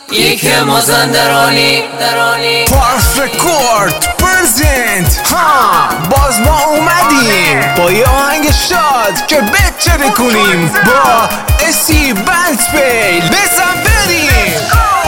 یک مازندرانی پارس رکورد پرزنت ها باز ما اومدیم با یه آهنگ شاد که بچره کنیم با اسی بندسپیل بزن بریم.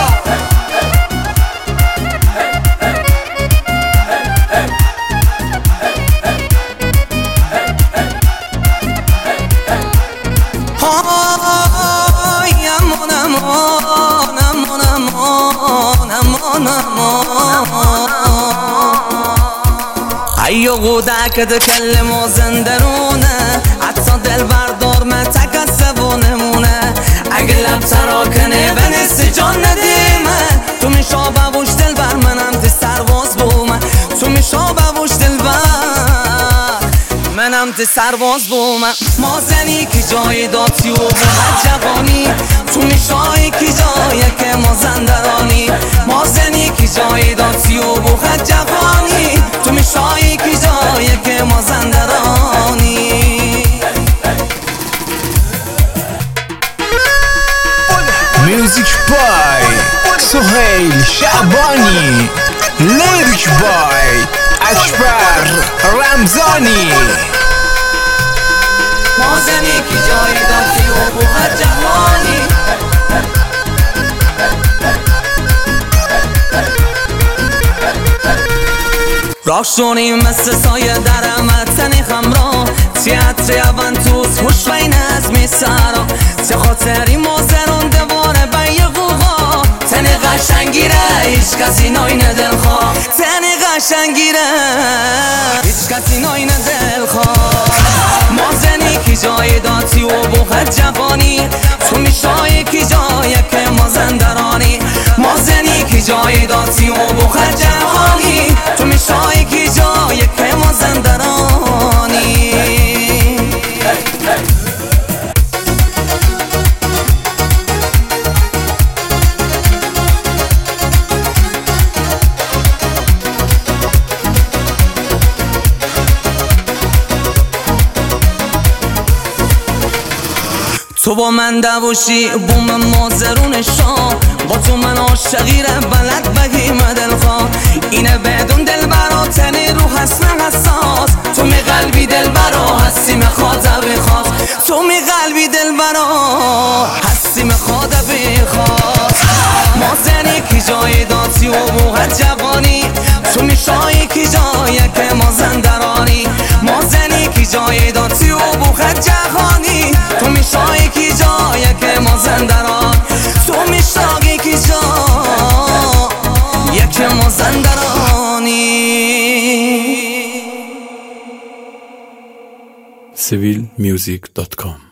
ايو غودك تكلم وزندرونه حتى دل بردار ما تكسبونمونه اقلب تراكنه بنس جان نديمه تو میشابه وش دل بر منم دی سرواز بومه تو میشابه وش دل بر منم دی سرواز بومه ما زنی که جای داتی و بغد جوانی تو میشایی که جایی که ما زندرانی ما زنی که جای داتی و بغد جوانی تو میشایی که جایی که ما زندرانی. میوزیک بای سهیل شعبانی، لیریک بای اکبر رمضانی. ما زنی که جای داتی و بغد جوانی راشونی مثل سایه در متنی خمرا تیاتر اونتوز خوش بین از میسارا چه خاطری مازرون دواره بی قوقا تن قشنگیره هیچ کسی ناینه دلخواه تن قشنگیره هیچ کسی ناینه دلخواه ما زنی که جای داتی و بغد جوانی تو میشایی که جایی که ما زندرانی ما زنی که جای داتی و بغد جوانی تو میشایی که جایی که ما زندرانی. تو با من دوشی بوم مازرون شاه با تو من عاشقیره بلد بگیم دلخواه اینه بدون دل برا تنی رو حسن حساس تو می قلبی دل برا هستی مخواد بخواست تو می قلبی دل برا هستی مخواد بخواست ما زنی که جای داتی و بغد جوانی تو میشایی که جایی که ما زندرانی ما زنی که جای داتی و بغد جوانی تو میشایی که جایی که ما زندران تو میشایی که جایی که ما زندرانی. civilmusic.com